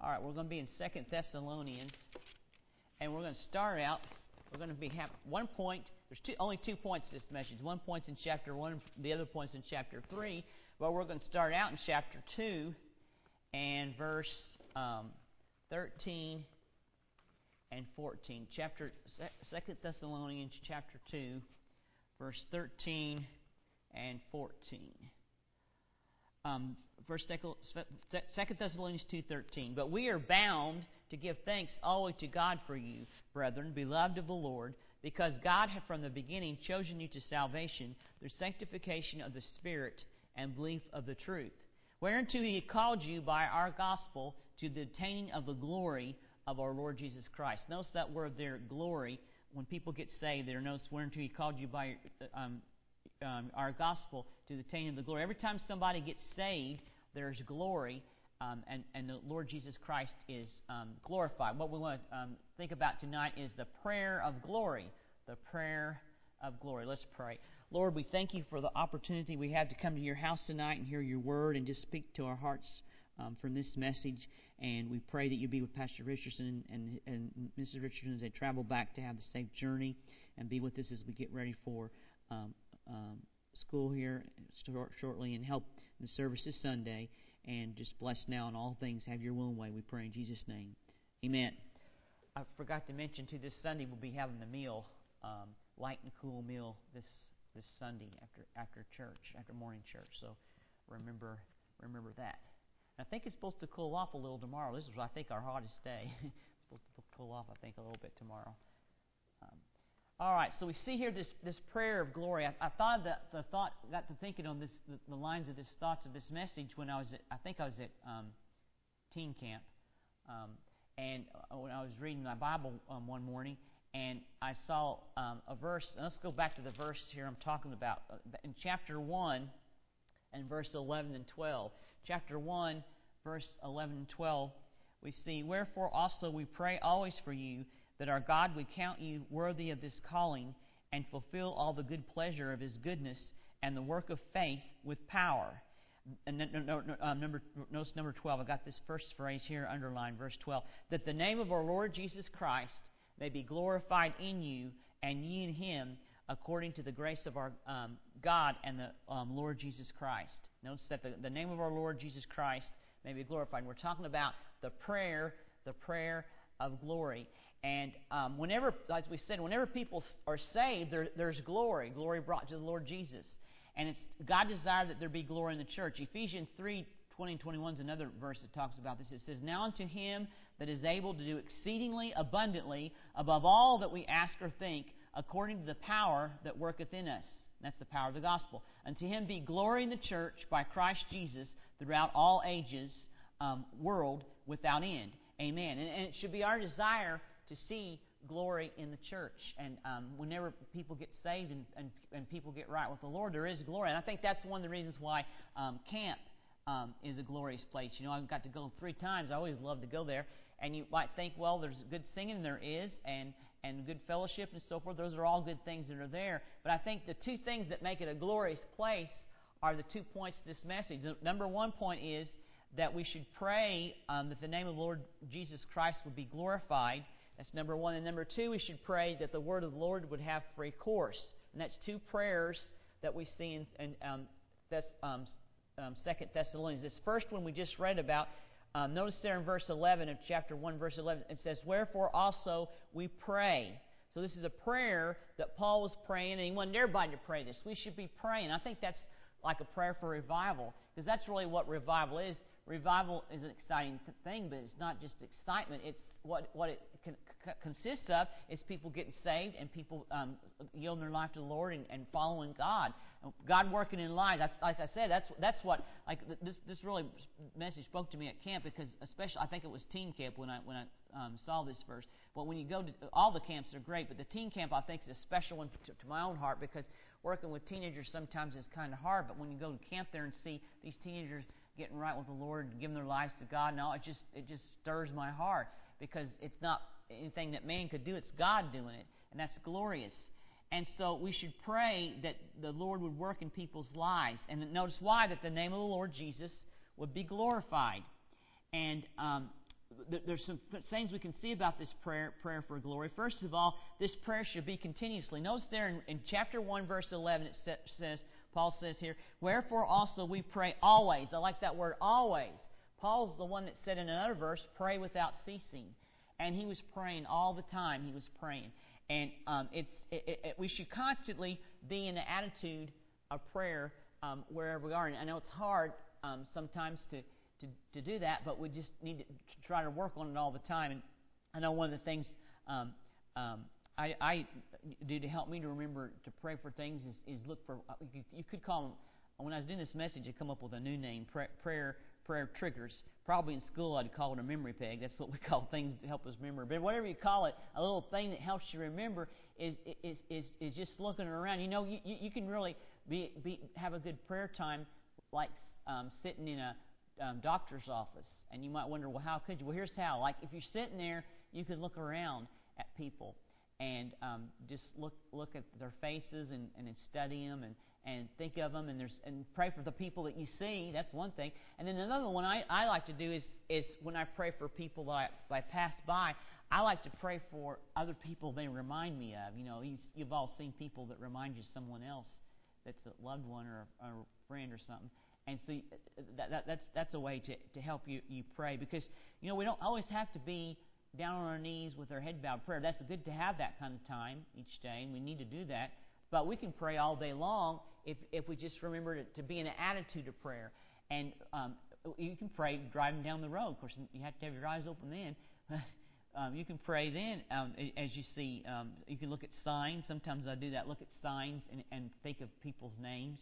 All right, we're going to be in 2 Thessalonians, and we're going to start out. We're going to have 1 point. There's only 2 points to this message. 1 point's in chapter 1, the other point's in chapter 3. But we're going to start out in chapter 2 and verse 13 and 14. 2 Thessalonians chapter 2, verse 13 and 14. 2 Thessalonians 2:13. But we are bound to give thanks always to God for you, brethren, beloved of the Lord, because God had from the beginning chosen you to salvation through sanctification of the Spirit and belief of the truth, whereunto He called you by our gospel to the attaining of the glory of our Lord Jesus Christ. Notice that word there, glory. When people get saved, there, notice whereunto He called you by our gospel to the attaining of the glory. Every time somebody gets saved, there's glory, and the Lord Jesus Christ is glorified. What we want to think about tonight is the prayer of glory. The prayer of glory. Let's pray. Lord, we thank you for the opportunity we have to come to your house tonight and hear your word and just speak to our hearts from this message. And we pray that you be with Pastor Richardson and Mrs. Richardson as they travel back to have the safe journey, and be with us as we get ready for school here shortly, and help in the service this Sunday, and just bless now in all things. Have your will and way, we pray in Jesus' name. Amen. I forgot to mention too, this Sunday we'll be having the meal, light and cool meal this Sunday after church, after morning church. So remember that. And I think it's supposed to cool off a little tomorrow. This is, I think, our hottest day. It's supposed to cool off, I think, a little bit tomorrow. All right, so we see here this prayer of glory. I thought got to thinking on the lines of thoughts of this message when I was at teen camp, and when I was reading my Bible one morning, and I saw a verse. And let's go back to the verse here I'm talking about in chapter 1 and verse 11 and 12. Chapter 1, verse 11 and 12, we see, "Wherefore also we pray always for you, that our God would count you worthy of this calling, and fulfill all the good pleasure of His goodness, and the work of faith with power." And notice number 12. I got this first phrase here underlined, verse 12. "That the name of our Lord Jesus Christ may be glorified in you, and ye in Him, according to the grace of our God and the Lord Jesus Christ." Notice that the name of our Lord Jesus Christ may be glorified. We're talking about the prayer of glory. And whenever, as we said, whenever people are saved, there's glory brought to the Lord Jesus. And it's God desired that there be glory in the church. Ephesians 3:20 and 21 is another verse that talks about this. It says, "Now unto Him that is able to do exceedingly abundantly above all that we ask or think, according to the power that worketh in us." That's the power of the gospel. "Unto Him be glory in the church by Christ Jesus throughout all ages, world without end." Amen. And it should be our desire to see glory in the church. And whenever people get saved and people get right with the Lord, there is glory. And I think that's one of the reasons why camp is a glorious place. You know, I've got to go 3 times. I always love to go there. And you might think, well, there's good singing. There is. And good fellowship and so forth. Those are all good things that are there. But I think the 2 things that make it a glorious place are the 2 points to this message. The number 1 point is that we should pray that the name of the Lord Jesus Christ would be glorified. That's number 1. And number 2, we should pray that the word of the Lord would have free course. And that's 2 prayers that we see in 2 Thessalonians. This first one we just read about, notice there in verse 11 of chapter 1, verse 11, it says, "Wherefore also we pray." So this is a prayer that Paul was praying, and he wanted everybody to pray this. We should be praying. I think that's like a prayer for revival, because that's really what revival is. Revival is an exciting thing, but it's not just excitement. It's what it consists of is people getting saved and people yielding their life to the Lord and following God. God working in lives. Like I said, that's what this really message spoke to me at camp, because especially I think it was teen camp when I saw this verse. But when you go to all the camps are great, but the teen camp I think is a special one to my own heart, because working with teenagers sometimes is kind of hard. But when you go to camp there and see these teenagers getting right with the Lord and giving their lives to God, now it just stirs my heart, because it's not anything that man could do, it's God doing it, and that's glorious. And so we should pray that the Lord would work in people's lives. And notice why, that the name of the Lord Jesus would be glorified. And there's some things we can see about this prayer for glory. First of all, this prayer should be continuously. Notice there in chapter 1, verse 11, it says, Paul says here, wherefore also we pray always. I like that word, always. Paul's the one that said in another verse, pray without ceasing. And he was praying all the time. He was praying. And we should constantly be in the attitude of prayer wherever we are. And I know it's hard sometimes to do that, but we just need to try to work on it all the time. And I know one of the things I do to help me to remember to pray for things is look for, you could call them, when I was doing this message, I come up with a new name, prayer triggers. Probably in school I'd call it a memory peg. That's what we call things to help us remember. But whatever you call it, a little thing that helps you remember is just looking around. You know, you can really have a good prayer time like sitting in a doctor's office. And you might wonder, well, how could you? Well, here's how. Like if you're sitting there, you can look around at people and just look at their faces and study them and think of them and pray for the people that you see. That's one thing. And then another one I like to do is when I pray for people that I pass by, I like to pray for other people they remind me of. You know, you've all seen people that remind you of someone else that's a loved one or a friend or something. And so that's a way to help you pray, because you know we don't always have to be down on our knees with our head bowed prayer. That's good to have that kind of time each day, and we need to do that. But we can pray all day long if we just remember to be in an attitude of prayer. And you can pray driving down the road. Of course, you have to have your eyes open then. You can pray then as you see. You can look at signs. Sometimes I do that. Look at signs and think of people's names.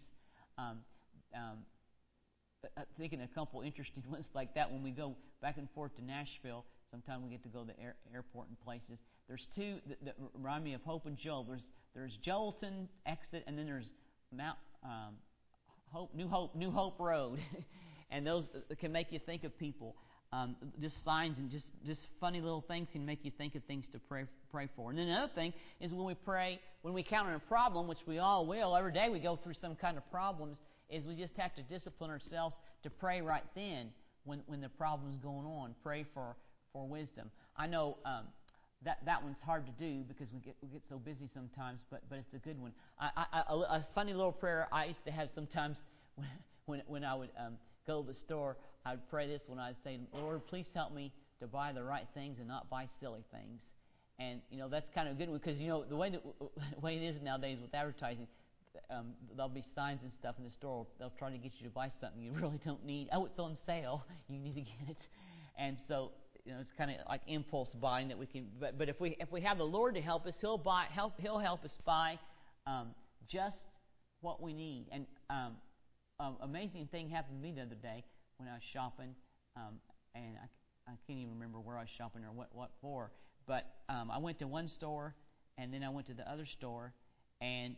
Thinking a couple interesting ones like that when we go back and forth to Nashville. Sometimes we get to go to the airport and places. There's two that remind me of Hope and Joel. There's Joelton exit, and then there's New Hope Road, and those can make you think of people. Just signs and just funny little things can make you think of things to pray for. And then another thing is when we pray, when we encounter a problem, which we all will every day, we go through some kind of problems. Is we just have to discipline ourselves to pray right then when the problem's going on. Pray for wisdom. I know that one's hard to do because we get so busy sometimes, but it's a good one. A funny little prayer I used to have sometimes when I would go to the store. I'd pray this when I'd say, Lord, please help me to buy the right things and not buy silly things. And you know that's kind of a good one, because you know the way it is nowadays with advertising. There'll be signs and stuff in the store. They'll try to get you to buy something you really don't need. Oh, it's on sale. You need to get it. And so, you know, it's kind of like impulse buying that we can. But if we have the Lord to help us, He'll help us buy just what we need. And amazing thing happened to me the other day when I was shopping, and I can't even remember where I was shopping or what for. But I went to one store, and then I went to the other store, and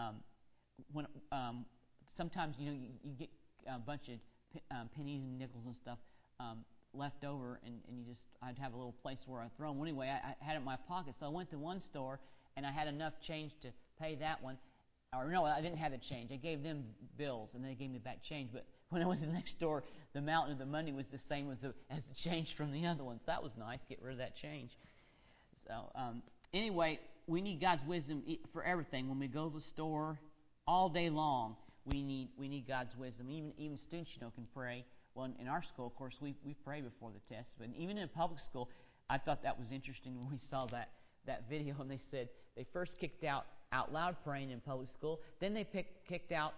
when sometimes you get a bunch of pennies and nickels and stuff left over, and I'd have a little place where I throw them. Well, anyway, I had it in my pocket, so I went to one store and I had enough change to pay that one. Or no, I didn't have the change. I gave them bills and they gave me back change. But when I went to the next store, the amount of the money was the same as the change from the other one. So that was nice. Get rid of that change. So anyway, we need God's wisdom for everything. When we go to the store, all day long, we need God's wisdom. Even students, can pray. Well, in our school, of course, we pray before the test. But even in public school, I thought that was interesting when we saw that video, and they said they first kicked out loud praying in public school. Then they kicked out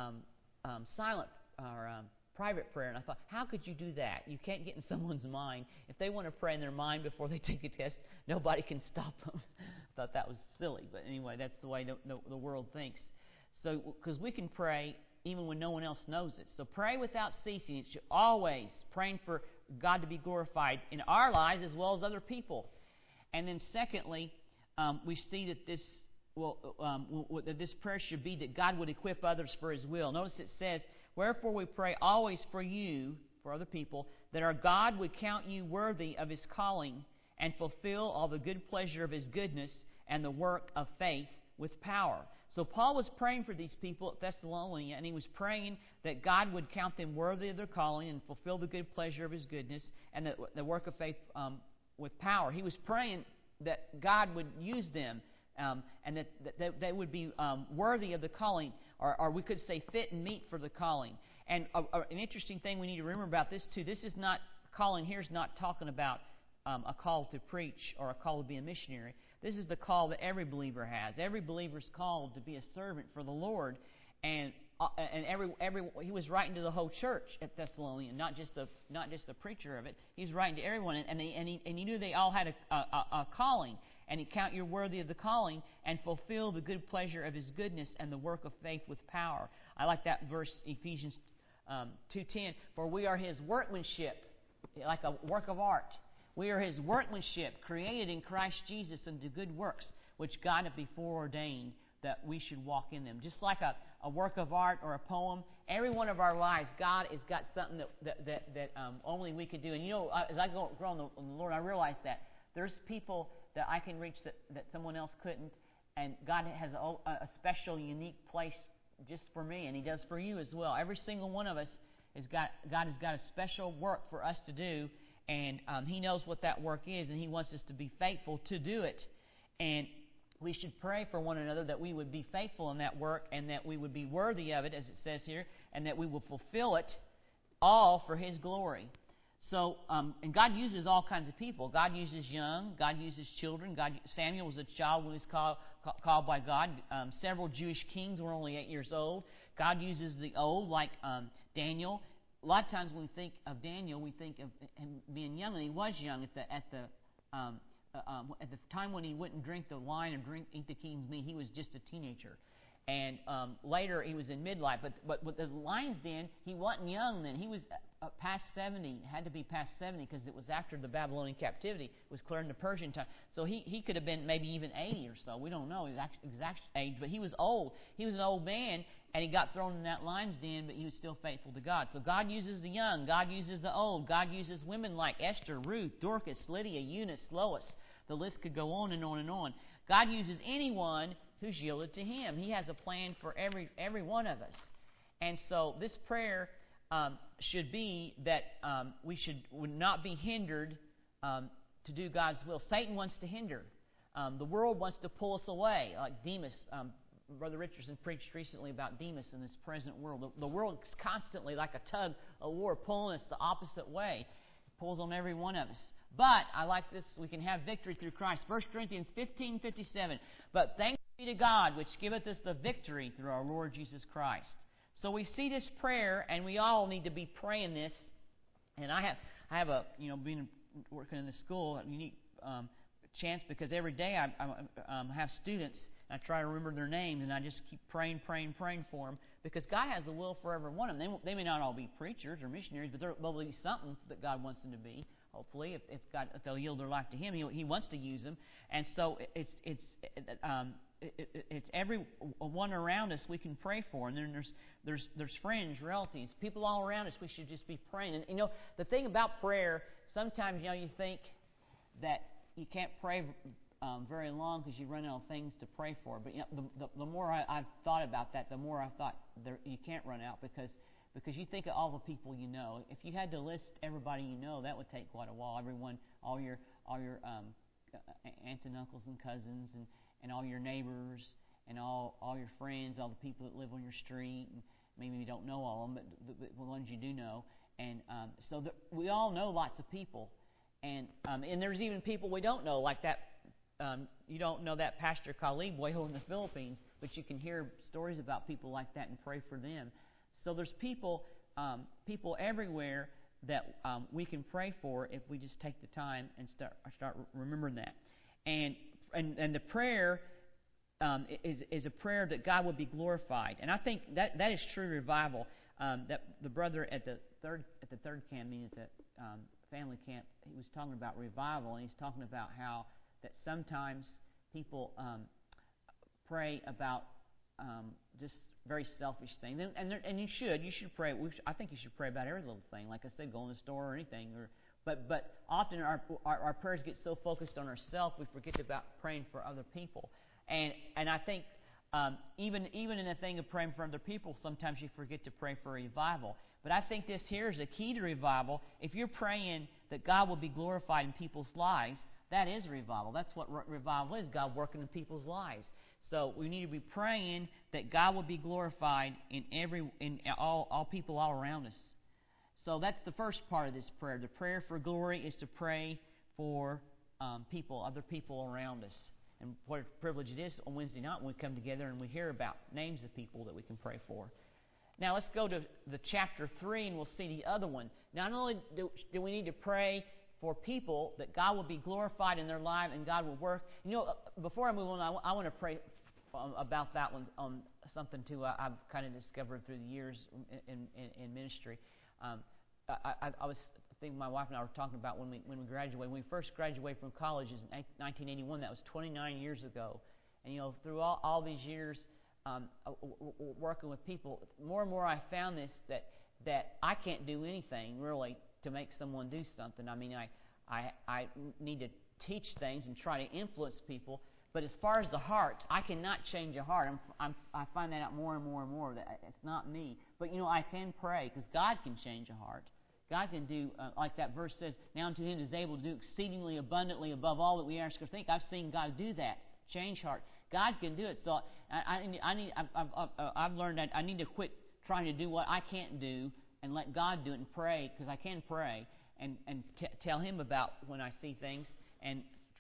silent or private prayer. And I thought, how could you do that? You can't get in someone's mind. If they want to pray in their mind before they take a test, nobody can stop them. I thought that was silly. But anyway, that's the way the world thinks. So, because we can pray even when no one else knows it. So pray without ceasing. It's always praying for God to be glorified in our lives as well as other people. And then secondly, we see that this prayer should be that God would equip others for His will. Notice it says, wherefore we pray always for you, for other people, that our God would count you worthy of His calling and fulfill all the good pleasure of His goodness and the work of faith with power. So Paul was praying for these people at Thessalonica, and he was praying that God would count them worthy of their calling and fulfill the good pleasure of His goodness and the work of faith with power. He was praying that God would use them and that they would be worthy of the calling, or we could say fit and meet for the calling. And an interesting thing we need to remember about this too, this is not, calling here is not talking about a call to preach or a call to be a missionary. This is the call that every believer has. Every believer is called to be a servant for the Lord, and he was writing to the whole church at Thessalonica, not just the preacher of it. He's writing to everyone, and he knew they all had a calling, and He count you worthy of the calling and fulfill the good pleasure of His goodness and the work of faith with power. I like that verse, Ephesians 2:10. For we are His workmanship, like a work of art. We are His workmanship, created in Christ Jesus unto good works, which God hath before ordained that we should walk in them. Just like a work of art or a poem, every one of our lives, God has got something that only we could do. And as I grow in the Lord, I realize that there's people that I can reach that someone else couldn't, and God has a special, unique place just for me, and He does for you as well. Every single one of us God has got a special work for us to do. And He knows what that work is, and He wants us to be faithful to do it. And we should pray for one another that we would be faithful in that work and that we would be worthy of it, as it says here, and that we will fulfill it all for His glory. So, and God uses all kinds of people. God uses young. God uses children. Samuel was a child when he was called by God. Several Jewish kings were only 8 years old. God uses the old, like Daniel. A lot of times when we think of Daniel, we think of him being young, and he was young at the time when he wouldn't drink the wine or eat the king's meat. He was just a teenager, and later he was in midlife. But with the lion's den, he wasn't young then. He was past 70. Had to be past 70 because it was after the Babylonian captivity. It was clearing the Persian time. So he could have been maybe even 80 or so. We don't know his exact age, but he was old. He was an old man. And he got thrown in that lion's den, but he was still faithful to God. So God uses the young. God uses the old. God uses women like Esther, Ruth, Dorcas, Lydia, Eunice, Lois. The list could go on and on and on. God uses anyone who's yielded to Him. He has a plan for every one of us. And so this prayer should be that would not be hindered to do God's will. Satan wants to hinder. The world wants to pull us away, like Demas. Brother Richardson preached recently about Demas in this present world. The world is constantly like a tug of war pulling us the opposite way. It pulls on every one of us. But I like this. We can have victory through Christ. 1 Corinthians 15:57. But thanks be to God, which giveth us the victory through our Lord Jesus Christ. So we see this prayer, and we all need to be praying this. And I have a being working in the school, a unique chance because every day I have students. I try to remember their names, and I just keep praying for them because God has a will for every one of them. They may not all be preachers or missionaries, but they'll be something that God wants them to be. Hopefully, if they'll yield their life to Him, He wants to use them. And so it's everyone around us we can pray for, and then there's friends, relatives, people all around us. We should just be praying. And the thing about prayer, sometimes you think that you can't pray very long because you run out of things to pray for. But the more I've thought about that, the more I've thought you can't run out because you think of all the people you know. If you had to list everybody you know, that would take quite a while. Everyone, all your aunts and uncles and cousins, and all your neighbors, and all your friends, all the people that live on your street. And maybe you don't know all of them, but the ones you do know. And so we all know lots of people, and there's even people we don't know, like that. You don't know that Pastor Khalid way over in the Philippines, but you can hear stories about people like that and pray for them. So there's people everywhere that we can pray for if we just take the time and start remembering that. And the prayer is a prayer that God would be glorified. And I think that is true revival. That the brother at the third camp meeting, at the family camp, he was talking about revival, and he's talking about how that sometimes people pray about just very selfish things, and you should pray. I think you should pray about every little thing, like I said, go in the store or anything. But often our prayers get so focused on ourselves, we forget about praying for other people. And I think even in the thing of praying for other people, sometimes you forget to pray for revival. But I think this here is a key to revival. If you're praying that God will be glorified in people's lives, that is revival. That's what revival is, God working in people's lives. So we need to be praying that God will be glorified in all people all around us. So that's the first part of this prayer. The prayer for glory is to pray for other people around us. And what a privilege it is on Wednesday night when we come together and we hear about names of people that we can pray for. Now let's go to the chapter 3 and we'll see the other one. Not only do we need to pray for people that God will be glorified in their life and God will work. Before I move on, I want to pray about that one, something too I've kind of discovered through the years in ministry. I was thinking, my wife and I were talking about when we graduated. When we first graduated from college in 1981, that was 29 years ago. And through all these years working with people, more and more I found this that I can't do anything really to make someone do something. I mean, I need to teach things and try to influence people. But as far as the heart, I cannot change a heart. I find that out more and more and more, that it's not me. But, I can pray, because God can change a heart. God can do, like that verse says, now unto Him is able to do exceedingly abundantly above all that we ask or think. I've seen God do that, change heart. God can do it. So I've learned that I need to quit trying to do what I can't do and let God do it and pray, because I can pray, and tell Him about when I see things, and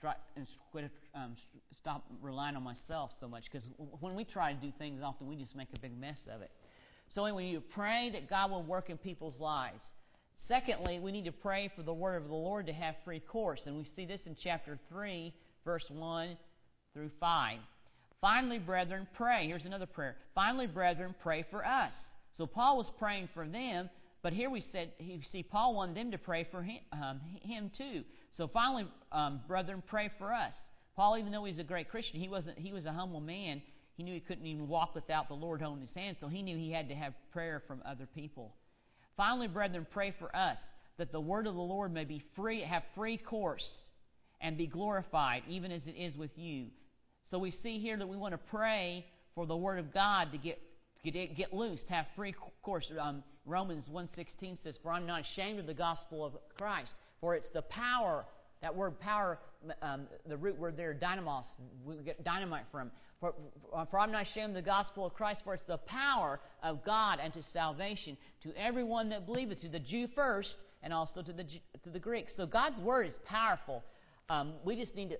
stop relying on myself so much, because when we try to do things, often we just make a big mess of it. So anyway, you pray that God will work in people's lives. Secondly, we need to pray for the word of the Lord to have free course, and we see this in chapter 3, verse 1 through 5. Finally, brethren, pray. Here's another prayer. Finally, brethren, pray for us. So Paul was praying for them, but here we see Paul wanted them to pray for him too. So finally, brethren, pray for us. Paul, even though he's a great Christian, he was a humble man. He knew he couldn't even walk without the Lord holding his hand, so he knew he had to have prayer from other people. Finally, brethren, pray for us, that the word of the Lord may be have free course and be glorified, even as it is with you. So we see here that we want to pray for the word of God to get loose, to have free course. Romans 1:16 says, "For I'm not ashamed of the gospel of Christ, for it's the power." That word power, the root word there, dynamos, we get dynamite from. For I'm not ashamed of the gospel of Christ, for it's the power of God unto salvation to everyone that believeth, to the Jew first, and also to the Greek. So God's word is powerful. We just need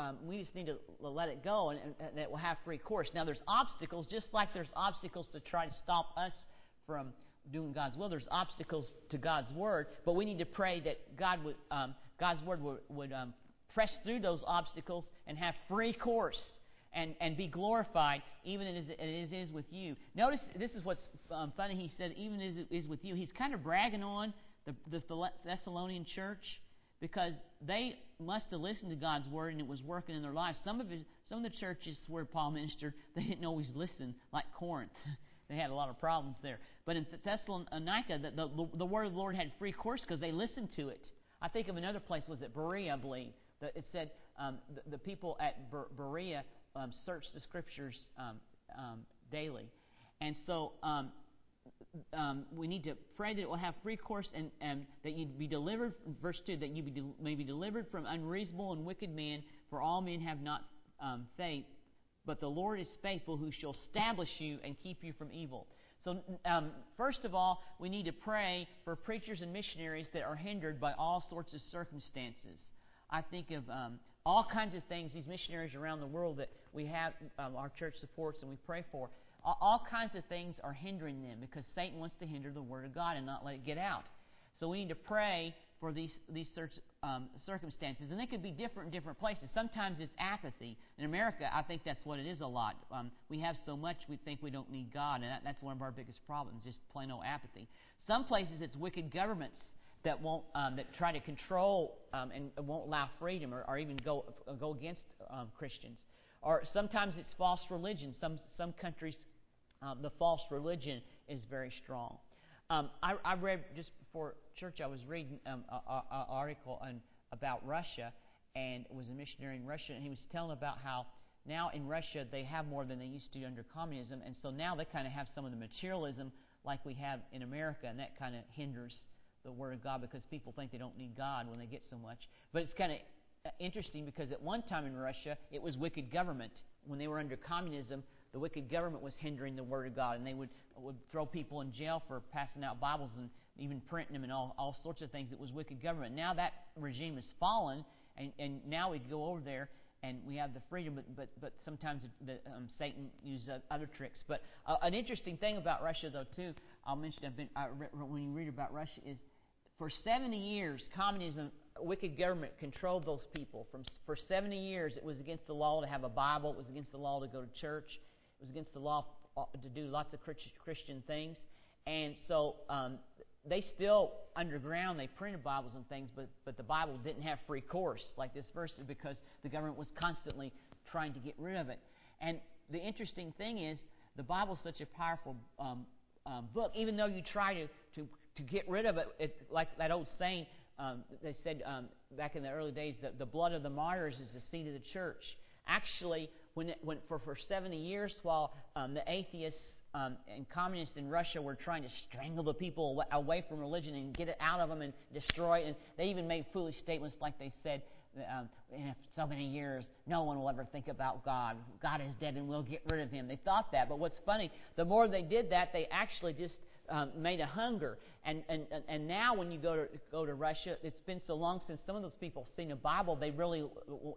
to let it go, and it will have free course. Now, there's obstacles, just like there's obstacles to try to stop us from doing God's will. There's obstacles to God's word, but we need to pray that God's word would press through those obstacles and have free course and be glorified, even as it is with you. Notice, this is what's funny. He said, even as it is with you. He's kind of bragging on the Thessalonian church, because they must have listened to God's word and it was working in their lives. Some of the churches where Paul ministered, they didn't always listen, like Corinth. They had a lot of problems there. But in Thessalonica, the word of the Lord had free course because they listened to it. I think of another place, was it Berea, I believe. It said the people at Berea searched the Scriptures daily. And so we need to pray that it will have free course, and that you'd be delivered, verse 2, that you may be delivered from unreasonable and wicked men, for all men have not faith, but the Lord is faithful, who shall establish you and keep you from evil. So first of all, we need to pray for preachers and missionaries that are hindered by all sorts of circumstances. I think of all kinds of things, these missionaries around the world that we have, our church supports and we pray for. All kinds of things are hindering them, because Satan wants to hinder the Word of God and not let it get out. So we need to pray for these circumstances. And they could be different in different places. Sometimes it's apathy. In America, I think that's what it is a lot. We have so much we think we don't need God, and that's one of our biggest problems, just plain old apathy. Some places it's wicked governments that won't that try to control and won't allow freedom, or even go against Christians. Or sometimes it's false religion. Some countries, the false religion is very strong. I read, just before church, I was reading an article about Russia, and it was a missionary in Russia, and he was telling about how now in Russia they have more than they used to under communism, and so now they kind of have some of the materialism like we have in America, and that kind of hinders the Word of God because people think they don't need God when they get so much. But it's kind of interesting because at one time in Russia it was wicked government. When they were under communism, the wicked government was hindering the Word of God, and they would throw people in jail for passing out Bibles and even printing them and all sorts of things. It was wicked government. Now that regime has fallen, and now we go over there and we have the freedom, but sometimes Satan uses other tricks. But an interesting thing about Russia, though, too, I'll mention when you read about Russia, is for 70 years, communism, wicked government controlled those people. For 70 years, it was against the law to have a Bible. It was against the law to go to church. It was against the law to do lots of Christian things. And so they still, underground, they printed Bibles and things, but the Bible didn't have free course like this verse because the government was constantly trying to get rid of it. And the interesting thing is, the Bible is such a powerful book. Even though you try to get rid of it, like that old saying, they said back in the early days that the blood of the martyrs is the seed of the church. Actually, for 70 years, while the atheists and communists in Russia were trying to strangle the people away from religion and get it out of them and destroy it, and they even made foolish statements like they said, in so many years, no one will ever think about God. God is dead and we'll get rid of Him. They thought that, but what's funny, the more they did that, they actually just made a hunger. And now when you go to Russia, it's been so long since some of those people have seen a Bible, they really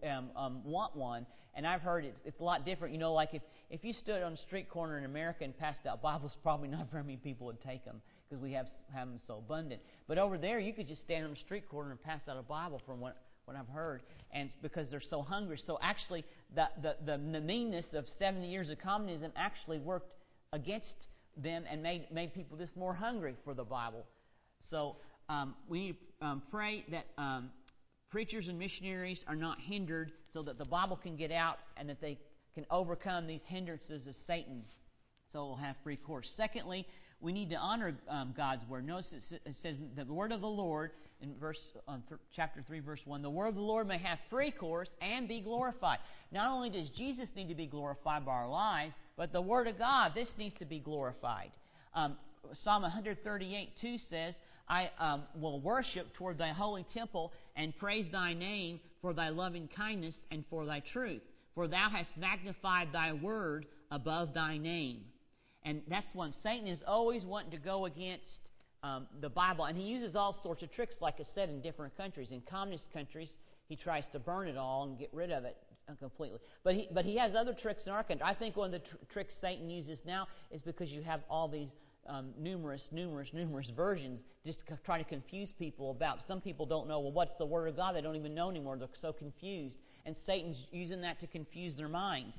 want one. And I've heard it's a lot different. You know, like if you stood on a street corner in America and passed out Bibles, probably not very many people would take them because we have them so abundant. But over there, you could just stand on the street corner and pass out a Bible from what I've heard, and because they're so hungry. So actually, the meanness of 70 years of communism actually worked against them and made people just more hungry for the Bible. So we need to pray that preachers and missionaries are not hindered so that the Bible can get out and that they can overcome these hindrances of Satan so we'll have free course. Secondly, we need to honor God's Word. Notice it says the Word of the Lord in chapter 3, verse 1, the Word of the Lord may have free course and be glorified. Not only does Jesus need to be glorified by our lives, but the Word of God, this needs to be glorified. Psalm 138:2 says, I will worship toward thy holy temple and praise thy name for thy loving kindness and for thy truth. For thou hast magnified thy word above thy name. And that's one. Satan is always wanting to go against the Bible. And he uses all sorts of tricks, like I said, in different countries. In communist countries, he tries to burn it all and get rid of it completely. But he has other tricks in our country. I think one of the tricks Satan uses now is because you have all these numerous versions, just to try to confuse people about. Some people don't know, well, what's the Word of God? They don't even know anymore. They're so confused. And Satan's using that to confuse their minds,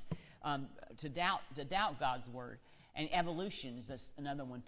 to doubt God's Word. And evolution is another one.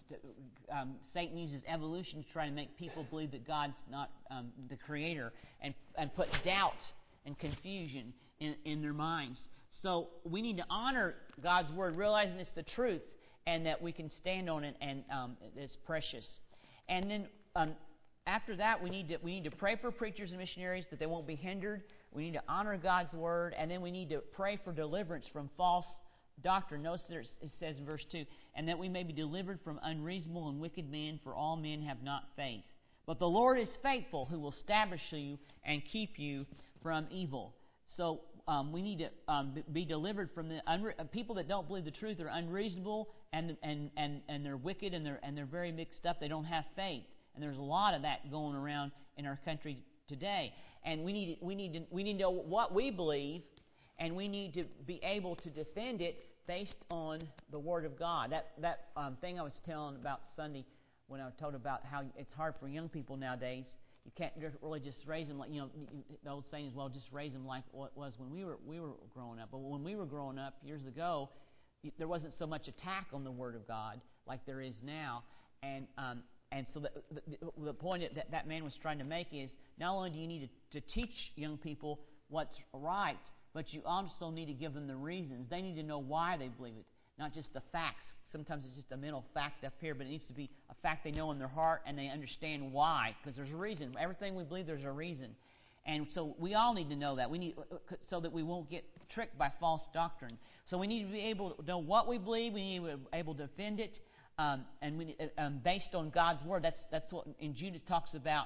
Satan uses evolution to try to make people believe that God's not the Creator and put doubt and confusion in their minds. So we need to honor God's Word, realizing it's the truth and that we can stand on it and it's precious. And then after that, we need to pray for preachers and missionaries that they won't be hindered. We need to honor God's Word, and then we need to pray for deliverance from false doctrine. Notice there it says in verse 2, and that we may be delivered from unreasonable and wicked men, for all men have not faith. But the Lord is faithful, who will establish you and keep you from evil. So we need to be delivered from the people that don't believe the truth are unreasonable and they're wicked and they're very mixed up. They don't have faith, and there's a lot of that going around in our country today. And we need to know what we believe, and we need to be able to defend it based on the Word of God. That thing I was telling about Sunday when I told about how it's hard for young people nowadays. You can't really just raise them like, the old saying is, well, just raise them like what it was when we were growing up. But when we were growing up years ago, there wasn't so much attack on the Word of God like there is now. And so the point that man was trying to make is, not only do you need to teach young people what's right, but you also need to give them the reasons. They need to know why they believe it, not just the facts. Sometimes it's just a mental fact up here, but it needs to be a fact they know in their heart and they understand why, because there's a reason. Everything we believe, there's a reason. And so we all need to know that. We need so that we won't get tricked by false doctrine. So we need to be able to know what we believe. We need to be able to defend it, and we based on God's word. That's what in Jude talks about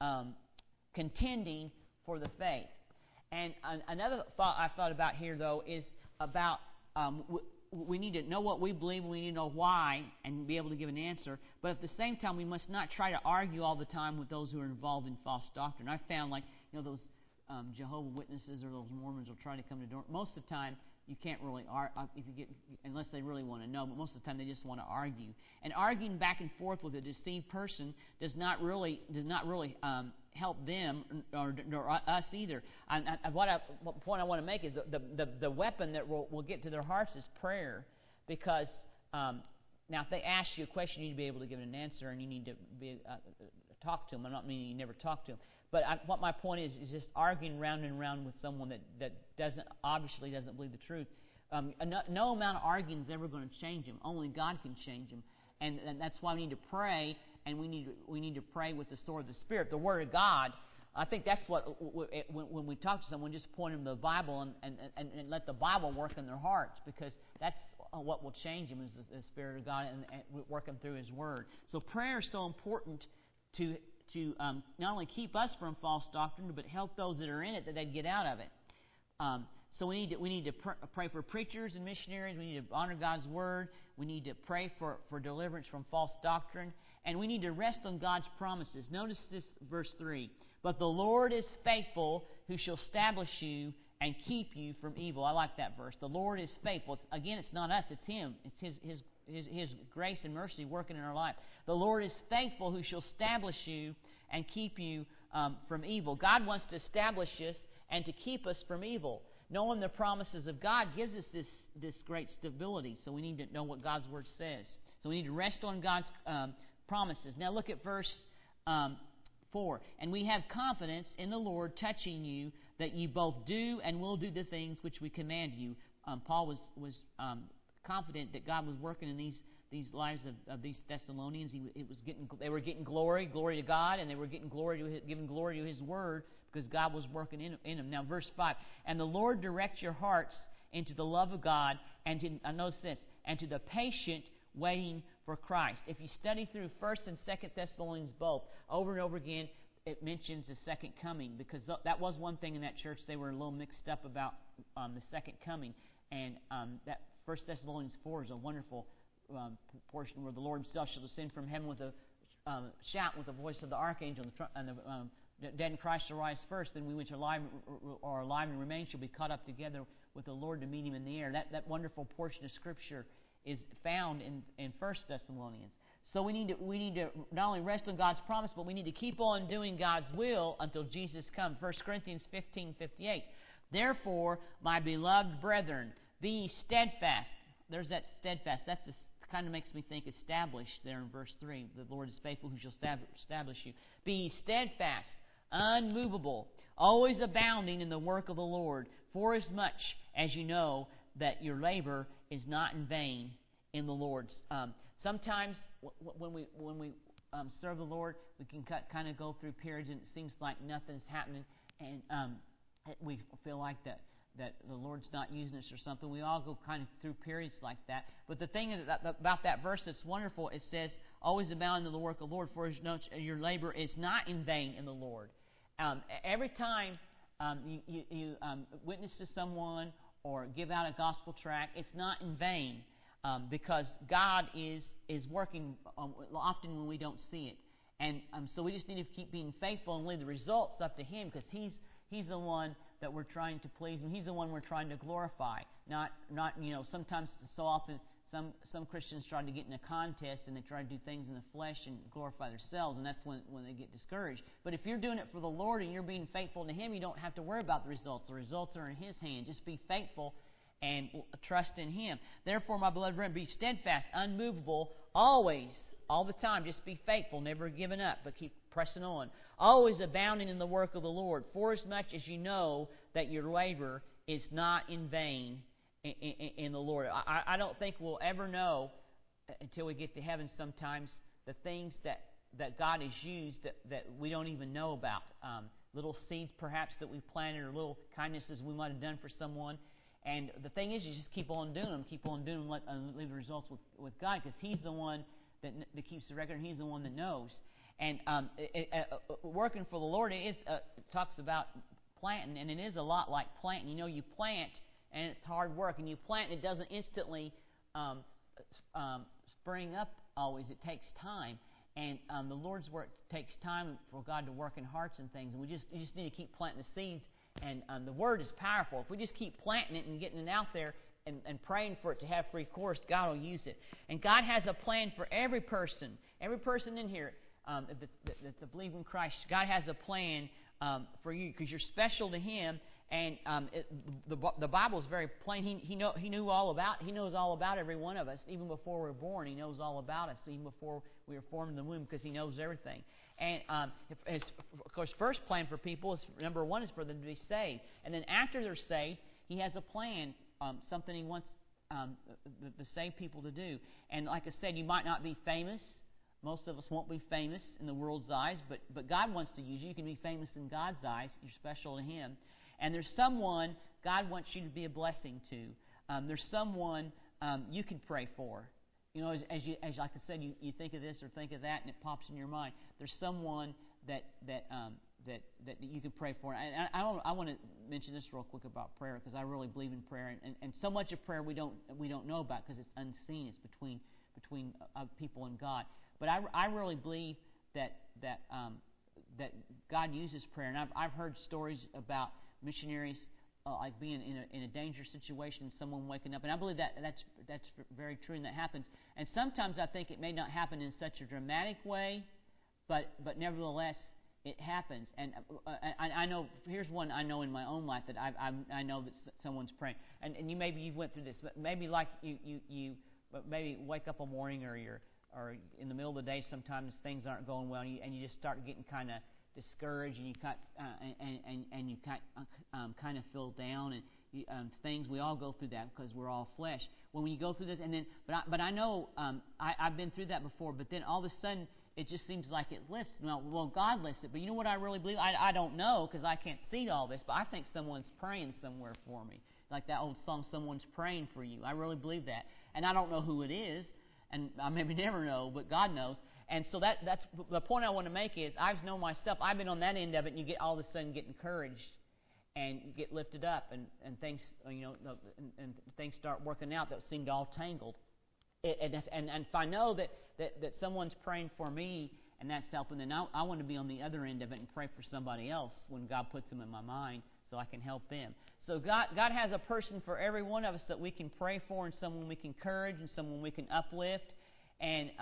contending for the faith. And another thought I thought about here though is about we need to know what we believe. We need to know why and be able to give an answer. But at the same time, we must not try to argue all the time with those who are involved in false doctrine. I found those Jehovah's Witnesses or those Mormons will try to come to door. Most of the time, you can't really unless they really want to know. But most of the time, they just want to argue. And arguing back and forth with a deceived person does not really help them or us either. What point I want to make is the weapon that will get to their hearts is prayer, because now if they ask you a question, you need to be able to give an answer, and you need to talk to them. I'm not meaning you never talk to them. But what my point is just arguing round and round with someone that obviously doesn't believe the truth. No amount of arguing is ever going to change them. Only God can change them, and that's why we need to pray, and we need to pray with the sword of the Spirit, the Word of God. I think that's what when we talk to someone, just point them to the Bible and let the Bible work in their hearts, because that's what will change them is the Spirit of God and working through His Word. So prayer is so important to not only keep us from false doctrine, but help those that are in it that they get out of it. So we need to pray for preachers and missionaries. We need to honor God's Word. We need to pray for deliverance from false doctrine. And we need to rest on God's promises. Notice this, verse 3. But the Lord is faithful, who shall establish you and keep you from evil. I like that verse. The Lord is faithful. It's not us, it's Him. It's His grace and mercy working in our life. The Lord is faithful, who shall establish you and keep you from evil. God wants to establish us and to keep us from evil. Knowing the promises of God gives us this great stability. So we need to know what God's Word says. So we need to rest on God's promises. Now look at verse 4. And we have confidence in the Lord touching you, that you both do and will do the things which we command you. Paul was confident that God was working in these lives of these Thessalonians. They were getting glory to God, and they were giving glory to His Word, because God was working in them. Now, verse 5, and the Lord direct your hearts into the love of God, and to the patient waiting for Christ. If you study through 1st and 2nd Thessalonians both, over and over again, it mentions the second coming, because that was one thing in that church. They were a little mixed up about the second coming, and that 1 Thessalonians 4 is a wonderful portion where the Lord Himself shall descend from heaven with a shout with the voice of the archangel, and the dead in Christ shall rise first. Then we which are alive and remain shall be caught up together with the Lord to meet Him in the air. That wonderful portion of Scripture is found in 1 Thessalonians. So we need to not only rest on God's promise, but we need to keep on doing God's will until Jesus comes. 1 Corinthians 15:58. Therefore, my beloved brethren, be ye steadfast. There's that steadfast. That's kind of makes me think established there in verse 3. The Lord is faithful, who shall establish you. Be ye steadfast, unmovable, always abounding in the work of the Lord, forasmuch as you know that your labor is not in vain in the Lord. Sometimes when we serve the Lord, we can kind of go through periods and it seems like nothing's happening, and we feel like that the Lord's not using us or something. We all go kind of through periods like that. But the thing is about that verse that's wonderful, it says, always abound in the work of the Lord, for your labor is not in vain in the Lord. Every time you witness to someone or give out a gospel tract, it's not in vain, because God is working often when we don't see it. And so we just need to keep being faithful and leave the results up to Him, because He's the one that we're trying to please Him. He's the one we're trying to glorify. Not sometimes, so often, some Christians try to get in a contest and they try to do things in the flesh and glorify themselves, and that's when they get discouraged. But if you're doing it for the Lord and you're being faithful to Him, you don't have to worry about the results. The results are in His hand. Just be faithful and trust in Him. Therefore, my beloved brethren, be steadfast, unmovable, always, all the time. Just be faithful, never giving up, but keep pressing on. Always abounding in the work of the Lord, forasmuch as you know that your labor is not in vain in the Lord. I don't think we'll ever know until we get to heaven sometimes the things that God has used that we don't even know about. little seeds perhaps that we've planted, or little kindnesses we might have done for someone. And the thing is, you just keep on doing them, and leave the results with God, because He's the one that keeps the record, and He's the one that knows. And working for the Lord talks about planting, and it is a lot like planting. You plant, and it's hard work, and you plant, and it doesn't instantly spring up always. It takes time. And the Lord's work takes time for God to work in hearts and things. And you just need to keep planting the seeds. And the Word is powerful. If we just keep planting it and getting it out there and praying for it to have free course, God will use it. And God has a plan for every person in here that's a believer in Christ. God has a plan for you, because you're special to Him. And the Bible is very plain. He knows all about every one of us, even before we were born. He knows all about us, even before we were formed in the womb, because He knows everything. And of course, first plan for people is, number one, is for them to be saved. And then after they're saved, He has a plan, something He wants the saved people to do. And like I said, you might not be famous. Most of us won't be famous in the world's eyes, but God wants to use you. You can be famous in God's eyes. You're special to Him. And there's someone God wants you to be a blessing to. There's someone you can pray for. As like I said, you think of this or think of that, and it pops in your mind. There's someone that you can pray for. And I want to mention this real quick about prayer, because I really believe in prayer. And so much of prayer we don't know about, because it's unseen. It's between people and God. But I really believe that God uses prayer. And I've heard stories about missionaries like being in a dangerous situation, someone waking up, and I believe that's very true, and that happens. And sometimes I think it may not happen in such a dramatic way, but nevertheless it happens. And I know, here's one I know in my own life that I know that someone's praying, and you've went through this, but maybe like you maybe wake up a morning, or in the middle of the day, sometimes things aren't going well, and you just start getting kind of discouraged, and you kind of feel down, and things. We all go through that, because we're all flesh. When you go through this, and then, but I know I've been through that before. But then all of a sudden, it just seems like it lifts. Well, God lifts it. But you know what I really believe? I don't know, because I can't see all this. But I think someone's praying somewhere for me, like that old song, "Someone's praying for you." I really believe that, and I don't know who it is, and I maybe never know, but God knows. And so that's the point I want to make is, I've known myself. I've been on that end of it, and you get all of a sudden get encouraged, and you get lifted up, and things and things start working out that seemed all tangled. And if I know that someone's praying for me, and that's helping, then I want to be on the other end of it and pray for somebody else when God puts them in my mind, so I can help them. So God has a person for every one of us that we can pray for, and someone we can encourage, and someone we can uplift, and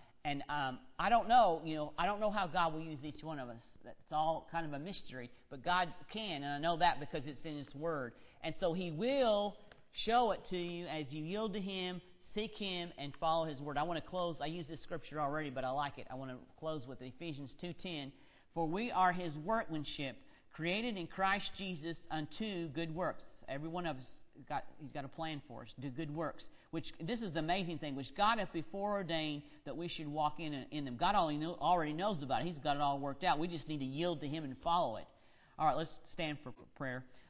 I don't know, I don't know how God will use each one of us. That's all kind of a mystery. But God can, and I know that because it's in His Word. And so He will show it to you as you yield to Him, seek Him, and follow His Word. I want to close. I used this scripture already, but I like it. I want to close with Ephesians 2:10. "For we are His workmanship, created in Christ Jesus unto good works." Every one of us, He's got a plan for us. Do good works. Which, this is the amazing thing, which God hath before ordained that we should walk in them. God already knows about it. He's got it all worked out. We just need to yield to Him and follow it. All right, let's stand for prayer.